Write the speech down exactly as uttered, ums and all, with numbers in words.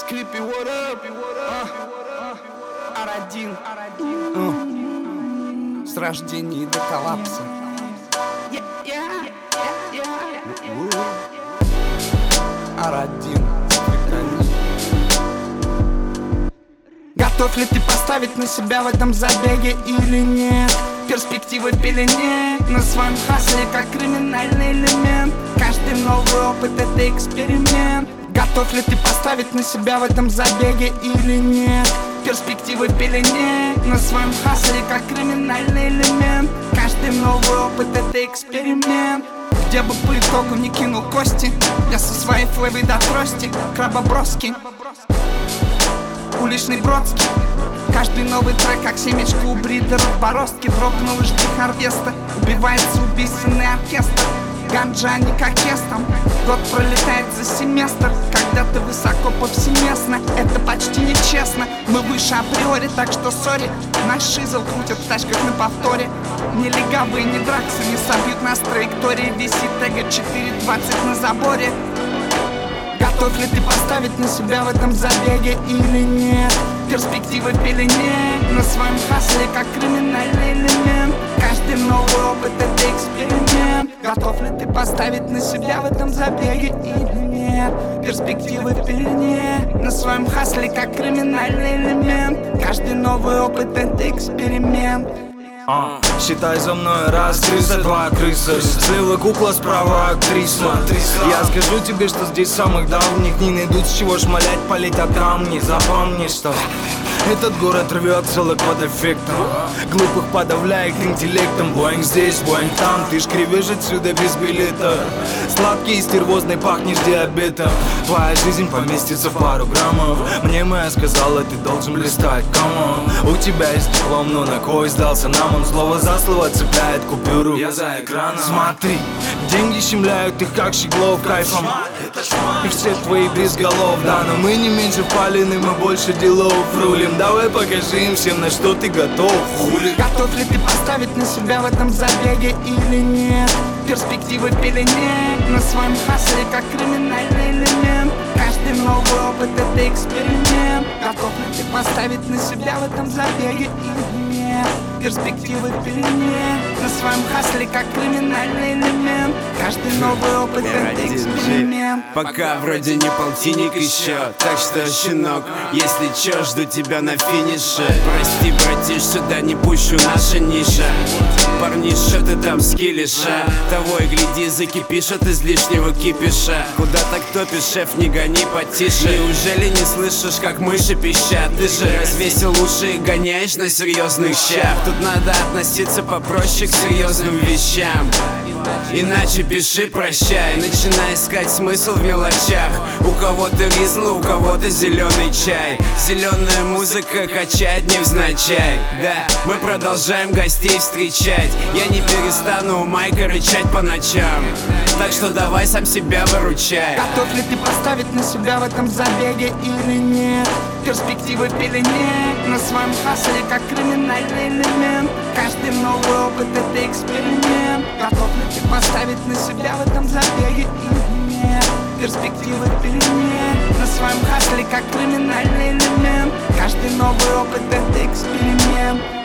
клипе what up, ар один С рождения до коллапса. ар один. Готов ли ты поставить на себя в этом забеге или нет? Перспективы в пелене, на своем хасле как криминальный элемент. Каждый новый опыт — это эксперимент. Готов ли ты поставить на себя в этом забеге или нет? Перспективы в пелене, на своем хасле как криминальный элемент. Каждый новый опыт — это эксперимент. Где бы по итогу не кинул кости, я со своей флэвой до трости. Крабоброски, уличный Бродский. Каждый новый трек, как семечко у бридеров бороздки. Дрогнул и жди харвеста, убивается убийственный оркестр. Ганджа не как кестом, год пролетает за семестр. Когда ты высоко повсеместно, это почти нечестно. Мы выше априори, так что сори. Наш шизл крутят в тачках на повторе. Ни легавые, ни драксы не собьют нас траектории. Висит эго четыре двадцать на заборе. Готов ли ты поставить на себя в этом забеге или нет? Перспективы в пелене, на своем хасле как криминальный элемент. Каждый новый опыт — это эксперимент. Готов ли ты поставить на себя в этом забеге или нет? Перспективы в пелене, на своем хасле как криминальный элемент. Каждый новый опыт — это эксперимент. А, считай за мной раз, крыса, два, крыса. Слева кукла, справа актриса. Я скажу тебе, что здесь самых давних не найдут с чего шмалять, полетят камни. Запомни, что этот город рвется лак под эффектом. Глупых подавляет интеллектом. Боинг здесь, боинг там, ты ж кривишь отсюда без билета. Сладкий и стервозный пахнешь диабетом. Твоя жизнь поместится в пару граммов. Мне моя сказала, ты должен блистать, камон. У тебя есть диплом, но на кой сдался нам? Он слово за слово цепляет купюру. Я за экраном. Смотри, деньги щемляют их как щеглов кайфом. И все твои без голов, да, но мы не меньше впалены, мы больше делов рулим. Давай покажи им всем, на что ты готов, хули. Готов ли ты поставить на себя в этом забеге или нет? Перспективы в пелене, на своем хасле как криминальный элемент. Каждый новый опыт — это эксперимент. Готов ли ты поставить на себя в этом забеге или нет? Перспективы в пелене, на своем хасле как криминальный элемент. Каждый новый опыт — это эксперимент. Пока вроде не полтинник еще, так что, щенок, если чё, жду тебя на финише. Прости, братиш, сюда не пущу, наша ниша. Парниша, ты там скиллиша. Того и гляди, закипишь от излишнего кипиша. Куда так топишь, шеф, не гони потише. Неужели не слышишь, как мыши пищат? Ты же развесил уши и гоняешь на серьезных щах. Тут надо относиться попроще к серьезным вещам. Иначе пиши прощай, начинай искать смысл в мелочах. У кого-то ризл, у кого-то зеленый чай. Зеленая музыка качает невзначай. Да, мы продолжаем гостей встречать. Я не перестану у майка рычать по ночам. Так что давай сам себя выручай. Готов ли ты поставить на себя в этом забеге или нет? Перспективы в пелене, на своем хасле как криминальный элемент. Каждый новый опыт — это эксперимент. Готов ли ты поставить на себя в этом забеге или нет? Перспективы в пелене, на своем хасле как криминальный элемент. Каждый новый опыт — это эксперимент.